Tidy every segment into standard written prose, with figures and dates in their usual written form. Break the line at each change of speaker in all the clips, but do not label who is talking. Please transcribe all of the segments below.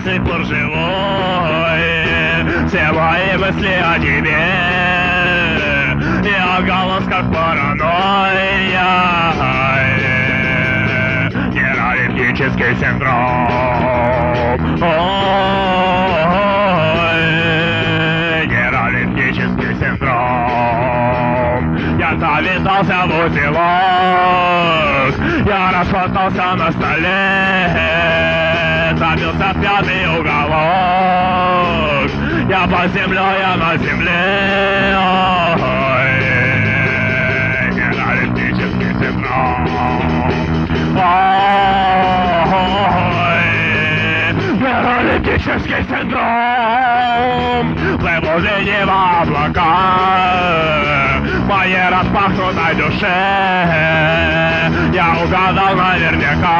сих пор живой. Все мои мысли о тебе, я голос как паранойя. Нейролептический синдром. Нейролептический синдром. Я завязался в узелок, я распластался на столе, забился в пятый уголок. Я под землей, я на земле. Нейролептический синдром. Нейролептический синдром. Плыву в облака в моей распахнутой душе. Я угадал наверняка,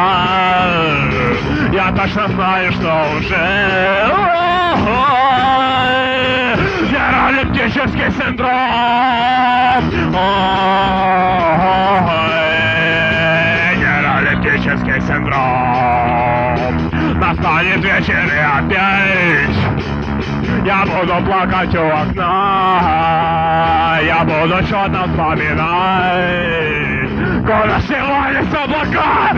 я точно знаю, что уже. Нейролептический синдром. Нейролептический синдром. Настанет вечер и опять я буду плакать у окна, я буду что-то вспоминать, куда сливались облака.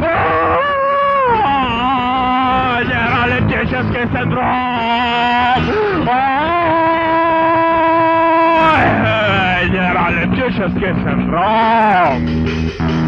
Нейролептический синдром. Нейролептический синдром.